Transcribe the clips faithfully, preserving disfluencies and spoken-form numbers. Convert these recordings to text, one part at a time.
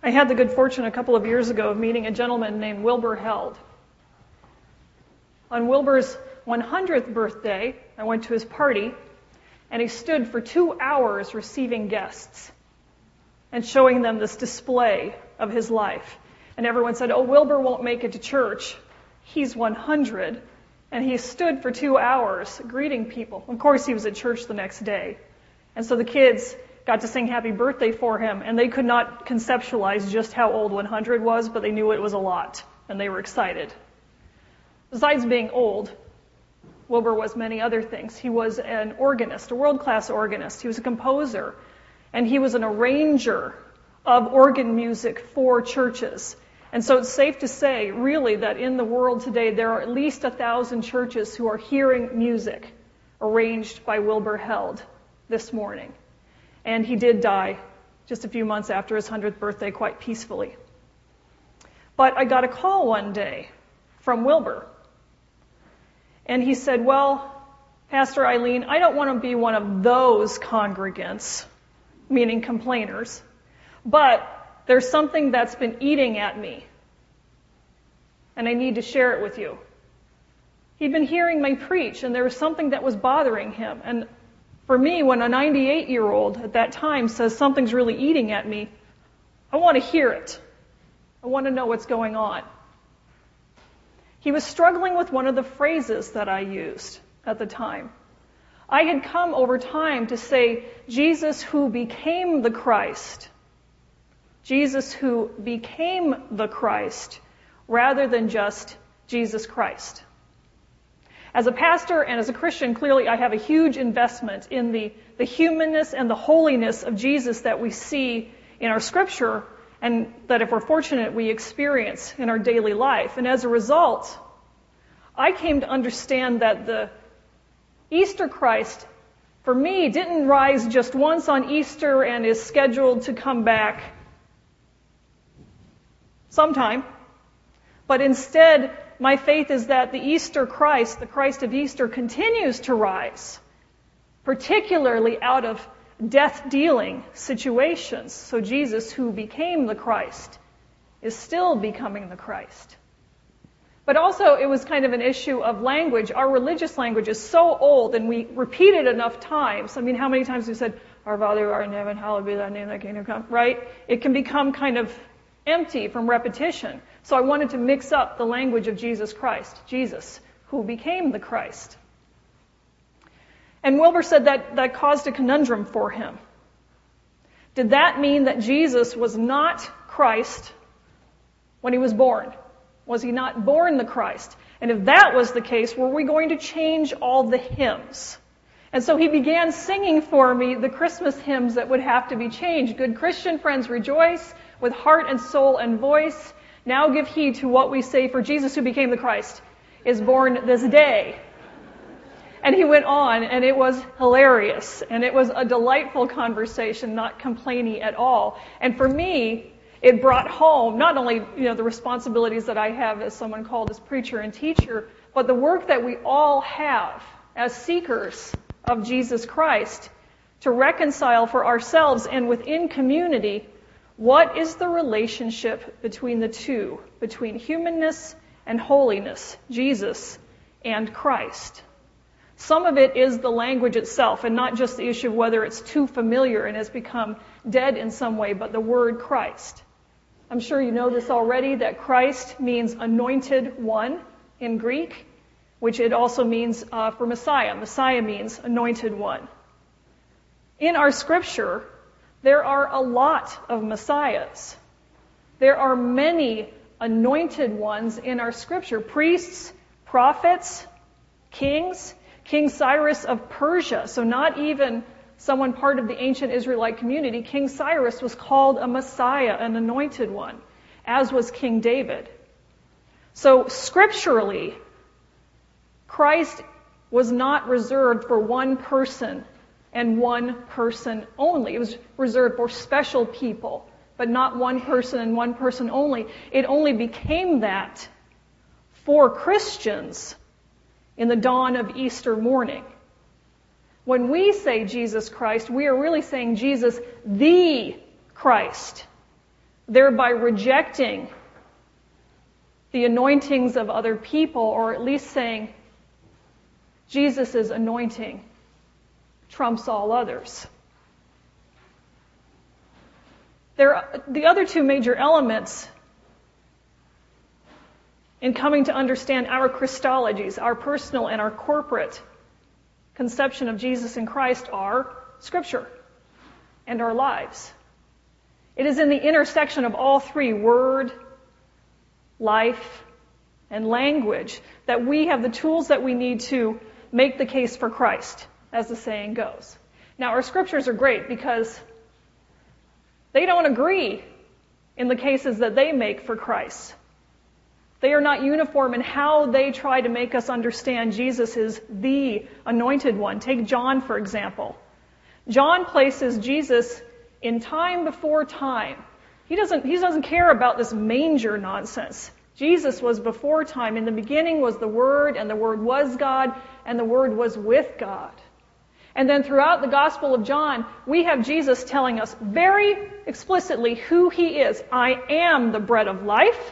I had the good fortune a couple of years ago of meeting a gentleman named Wilbur Held. On Wilbur's one hundredth birthday, I went to his party, and he stood for two hours receiving guests and showing them this display of his life. And everyone said, oh, Wilbur won't make it to church. He's one hundred. And he stood for two hours greeting people. Of course, he was at church the next day. And so the kids got to sing happy birthday for him, and they could not conceptualize just how old one hundred was, but they knew it was a lot, and they were excited. Besides being old, Wilbur was many other things. He was an organist, a world-class organist. He was a composer, and he was an arranger of organ music for churches. And so it's safe to say, really, that in the world today, there are at least a thousand churches who are hearing music arranged by Wilbur Held this morning. And he did die just a few months after his one hundredth birthday quite peacefully. But I got a call one day from Wilbur. And he said, well, Pastor Eileen, I don't want to be one of those congregants, meaning complainers, but there's something that's been eating at me, and I need to share it with you. He'd been hearing me preach, and there was something that was bothering him. And for me, when a ninety-eight-year-old at that time says something's really eating at me, I want to hear it. I want to know what's going on. He was struggling with one of the phrases that I used at the time. I had come over time to say, Jesus who became the Christ. Jesus who became the Christ, rather than just Jesus Christ. As a pastor and as a Christian, clearly I have a huge investment in the, the humanness and the holiness of Jesus that we see in our scripture, and that if we're fortunate, we experience in our daily life. And as a result, I came to understand that the Easter Christ, for me, didn't rise just once on Easter and is scheduled to come back sometime, but instead, my faith is that the Easter Christ, the Christ of Easter, continues to rise, particularly out of death-dealing situations. So Jesus, who became the Christ, is still becoming the Christ. But also, it was kind of an issue of language. Our religious language is so old, and we repeat it enough times. I mean, how many times we said, Our Father who art in heaven, hallowed be thy name, thy kingdom come, right? It can become kind of empty from repetition. So I wanted to mix up the language of Jesus Christ, Jesus, who became the Christ. And Wilbur said that that caused a conundrum for him. Did that mean that Jesus was not Christ when he was born? Was he not born the Christ? And if that was the case, were we going to change all the hymns? And so he began singing for me the Christmas hymns that would have to be changed. Good Christian friends, rejoice with heart and soul and voice. Now give heed to what we say, for Jesus who became the Christ is born this day. And he went on, and it was hilarious, and it was a delightful conversation, not complainy at all. And for me, it brought home not only, you know, the responsibilities that I have as someone called as preacher and teacher, but the work that we all have as seekers of Jesus Christ to reconcile for ourselves and within community. What is the relationship between the two, between humanness and holiness, Jesus and Christ? Some of it is the language itself, and not just the issue of whether it's too familiar and has become dead in some way, but the word Christ. I'm sure you know this already, that Christ means anointed one in Greek, which it also means uh, for Messiah. Messiah means anointed one. In our scripture, there are a lot of Messiahs. There are many anointed ones in our scripture. Priests, prophets, kings. King Cyrus of Persia, so not even someone part of the ancient Israelite community. King Cyrus was called a Messiah, an anointed one, as was King David. So scripturally, Christ was not reserved for one person and one person only. It was reserved for special people, but not one person and one person only. It only became that for Christians in the dawn of Easter morning. When we say Jesus Christ, we are really saying Jesus the Christ. thereby rejecting the anointings of other people, or at least saying Jesus' anointing trumps all others. There are the other two major elements in coming to understand our Christologies, our personal and our corporate conception of Jesus in Christ, are Scripture and our lives. It is in the intersection of all three, word, life, and language, that we have the tools that we need to make the case for Christ, as the saying goes. Now, our scriptures are great because they don't agree in the cases that they make for Christ. They are not uniform in how they try to make us understand Jesus is the anointed one. Take John, for example. John places Jesus in time before time. He doesn't, he doesn't care about this manger nonsense. Jesus was before time. In the beginning was the Word, and the Word was God, and the Word was with God. And then throughout the Gospel of John, we have Jesus telling us very explicitly who He is. I am the bread of life.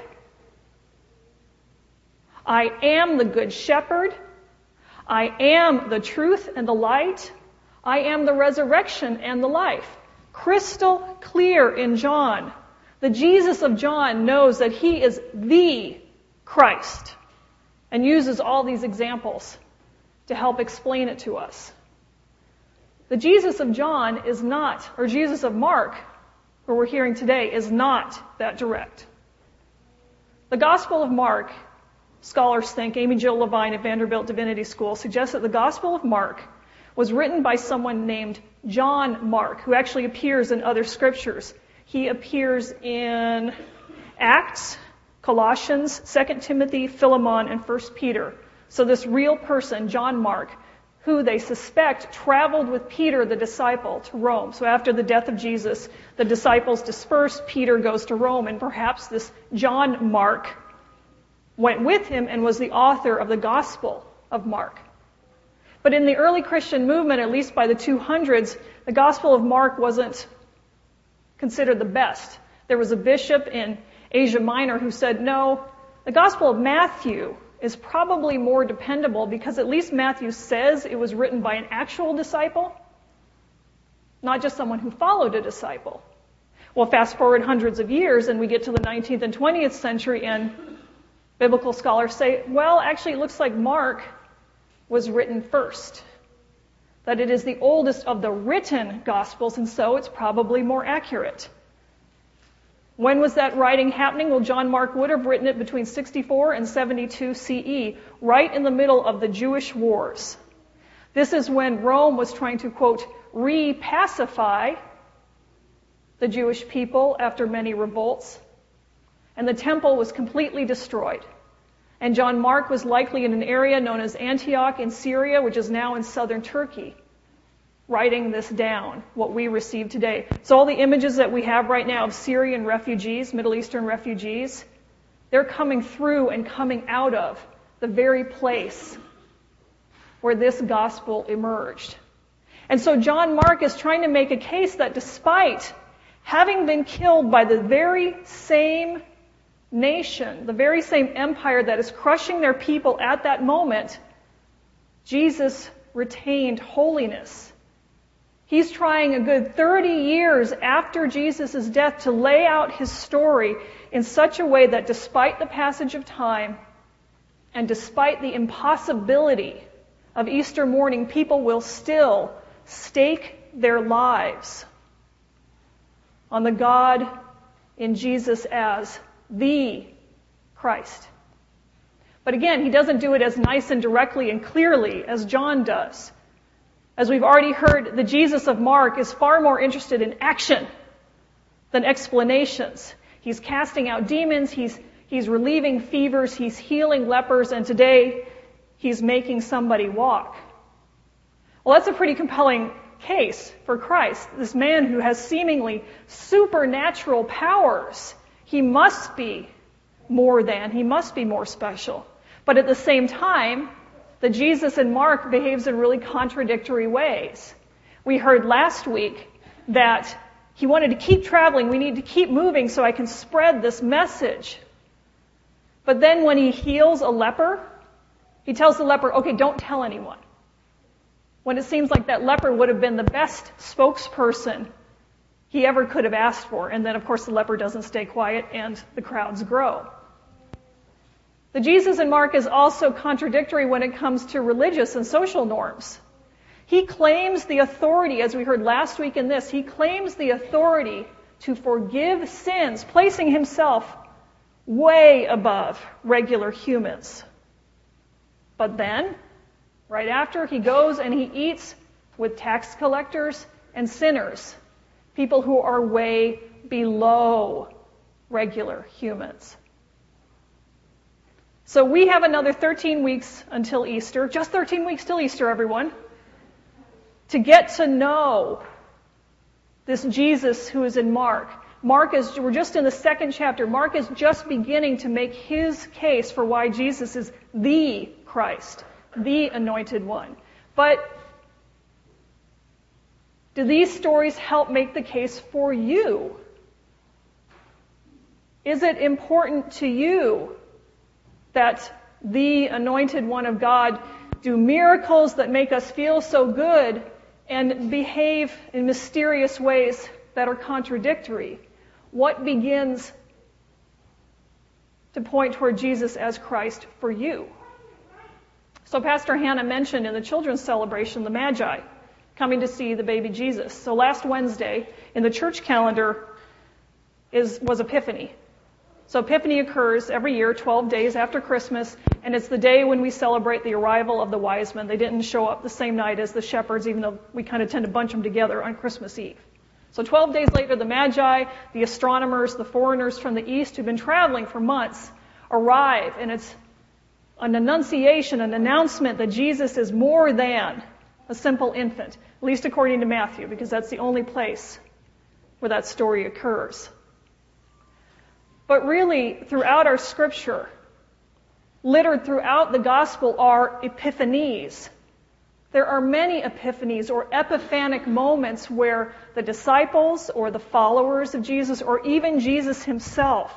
I am the good shepherd. I am the truth and the light. I am the resurrection and the life. Crystal clear in John. The Jesus of John knows that He is the Christ and uses all these examples to help explain it to us. The Jesus of John is not, or Jesus of Mark, who we're hearing today, is not that direct. The Gospel of Mark, scholars think, Amy Jill Levine at Vanderbilt Divinity School, suggests that the Gospel of Mark was written by someone named John Mark, who actually appears in other scriptures. He appears in Acts, Colossians, Second Timothy, Philemon, and First Peter. So this real person, John Mark, who they suspect traveled with Peter, the disciple, to Rome. So after the death of Jesus, the disciples disperse, Peter goes to Rome, and perhaps this John Mark went with him and was the author of the Gospel of Mark. But in the early Christian movement, at least by the two hundreds, the Gospel of Mark wasn't considered the best. There was a bishop in Asia Minor who said, no, the Gospel of Matthew is probably more dependable because at least Matthew says it was written by an actual disciple, not just someone who followed a disciple. Well, fast forward hundreds of years and we get to the nineteenth and twentieth century, and biblical scholars say, well, actually it looks like Mark was written first, that it is the oldest of the written Gospels, and so it's probably more accurate. When was that writing happening? Well, John Mark would have written it between sixty-four and seventy-two C E, right in the middle of the Jewish wars. This is when Rome was trying to, quote, re-pacify the Jewish people after many revolts, and the temple was completely destroyed. And John Mark was likely in an area known as Antioch in Syria, which is now in southern Turkey, writing this down, what we receive today. So all the images that we have right now of Syrian refugees, Middle Eastern refugees, they're coming through and coming out of the very place where this gospel emerged. And so John Mark is trying to make a case that despite having been killed by the very same nation, the very same empire that is crushing their people at that moment, Jesus retained holiness. He's trying a good thirty years after Jesus' death to lay out his story in such a way that despite the passage of time and despite the impossibility of Easter morning, people will still stake their lives on the God in Jesus as the Christ. But again, he doesn't do it as nice and directly and clearly as John does. As we've already heard, the Jesus of Mark is far more interested in action than explanations. He's casting out demons, he's, he's relieving fevers, he's healing lepers, and today he's making somebody walk. Well, that's a pretty compelling case for Christ. This man who has seemingly supernatural powers, he must be more than, he must be more special. But at the same time, the Jesus in Mark behaves in really contradictory ways. We heard last week that he wanted to keep traveling. We need to keep moving so I can spread this message. But then when he heals a leper, he tells the leper, okay, don't tell anyone. When it seems like that leper would have been the best spokesperson he ever could have asked for. And then, of course, the leper doesn't stay quiet and the crowds grow. The Jesus in Mark is also contradictory when it comes to religious and social norms. He claims the authority, as we heard last week in this, he claims the authority to forgive sins, placing himself way above regular humans. But then, right after, he goes and he eats with tax collectors and sinners, people who are way below regular humans. So we have another thirteen weeks until Easter, just thirteen weeks till Easter, everyone, to get to know this Jesus who is in Mark. Mark is, we're just in the second chapter. Mark is just beginning to make his case for why Jesus is the Christ, the anointed one. But do these stories help make the case for you? Is it important to you that the anointed one of God do miracles that make us feel so good and behave in mysterious ways that are contradictory? What begins to point toward Jesus as Christ for you? So Pastor Hannah mentioned in the children's celebration the Magi coming to see the baby Jesus. So last Wednesday in the church calendar is was Epiphany. So Epiphany occurs every year, twelve days after Christmas, and it's the day when we celebrate the arrival of the wise men. They didn't show up the same night as the shepherds, even though we kind of tend to bunch them together on Christmas Eve. So twelve days later, the Magi, the astronomers, the foreigners from the East who've been traveling for months arrive, and it's an annunciation, an announcement that Jesus is more than a simple infant, at least according to Matthew, because that's the only place where that story occurs. But really, throughout our scripture, littered throughout the gospel are epiphanies. There are many epiphanies or epiphanic moments where the disciples or the followers of Jesus or even Jesus himself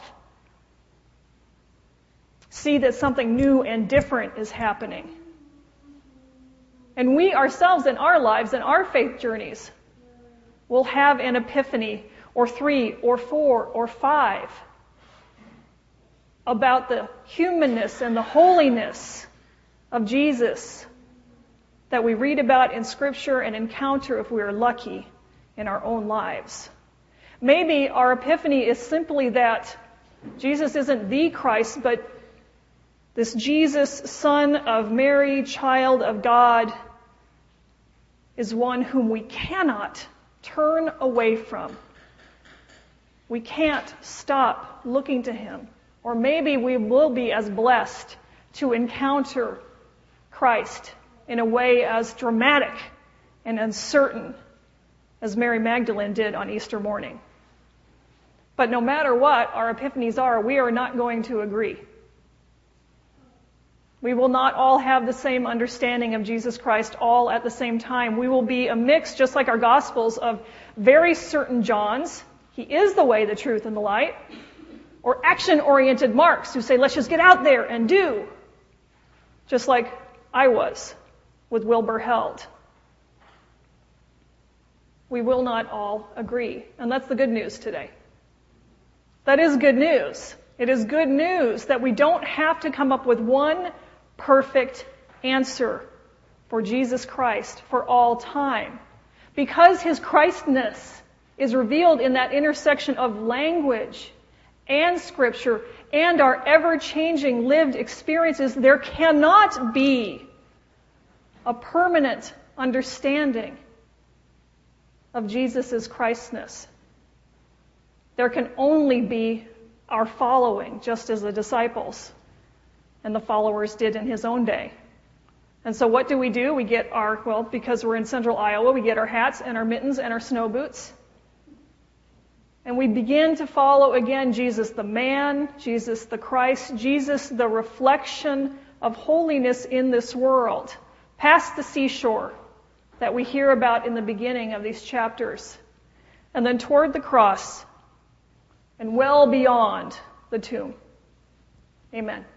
see that something new and different is happening. And we ourselves in our lives, in our faith journeys, will have an epiphany or three or four or five about the humanness and the holiness of Jesus that we read about in Scripture and encounter, if we are lucky, in our own lives. Maybe our epiphany is simply that Jesus isn't the Christ, but this Jesus, Son of Mary, child of God, is one whom we cannot turn away from. We can't stop looking to him. Or maybe we will be as blessed to encounter Christ in a way as dramatic and uncertain as Mary Magdalene did on Easter morning. But no matter what our epiphanies are, we are not going to agree. We will not all have the same understanding of Jesus Christ all at the same time. We will be a mix, just like our Gospels, of very certain Johns. He is the way, the truth, and the light. Or action-oriented Marks who say, let's just get out there and do. Just like I was with Wilbur Held. We will not all agree. And that's the good news today. That is good news. It is good news that we don't have to come up with one perfect answer for Jesus Christ for all time. Because his Christness is revealed in that intersection of language and Scripture and our ever-changing lived experiences, there cannot be a permanent understanding of Jesus' Christness. There can only be our following, just as the disciples and the followers did in his own day. And so what do we do? We get our, well, because we're in central Iowa, we get our hats and our mittens and our snow boots. And we begin to follow again Jesus the man, Jesus the Christ, Jesus the reflection of holiness in this world, past the seashore that we hear about in the beginning of these chapters. and then toward the cross, and well beyond the tomb. Amen.